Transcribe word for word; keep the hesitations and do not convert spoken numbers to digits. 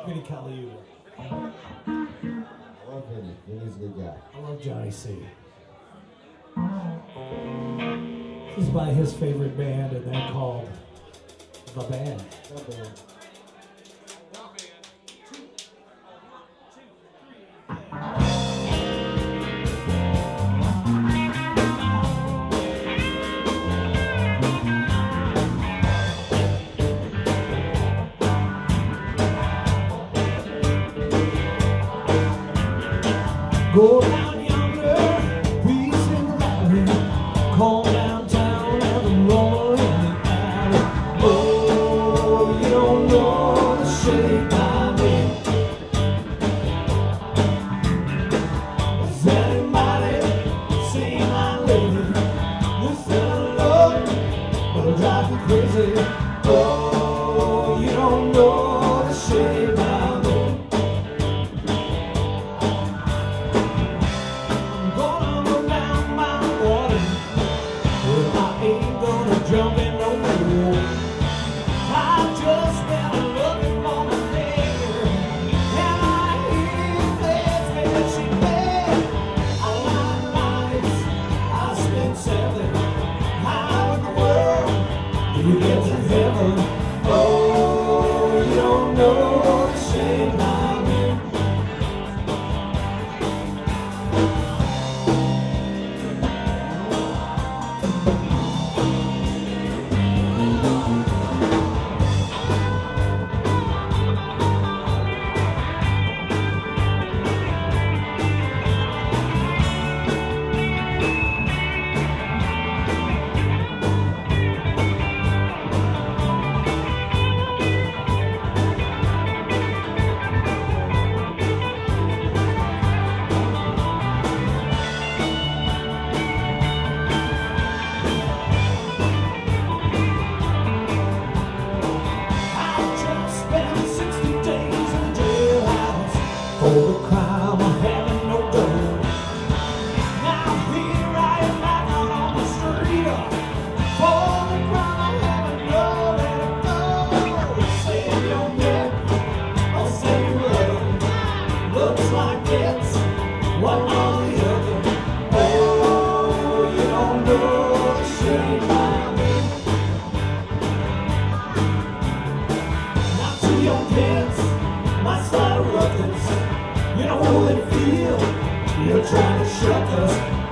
Vinnie Colaiuta. I love Vinnie. Vinnie's a good guy. I love Johnny C. This is by his favorite band, and they're called The Band. The Band. Go down yonder, peace in the valley, call downtown and roll in the alley. Oh, you don't know the shape I'm in. Has anybody seen my lady? This little love will drive me crazy. Oh, you don't know the shape I'm in. Jump in no more. I've just been looking for my neighbor, and I hear that's where she been. All my nights I spent sailing. How in the world do you get to heaven? Oh, you don't know the shame I'm in. For the crime of having no dough. Now here I am back out on the street for the crime of having nowhere to go. Save your neck or save your love. Looks like it's one or the other. Oh, you don't know the shame I'm in. Not to your kids, my side of ruckus. You know they feel you're trying to shut us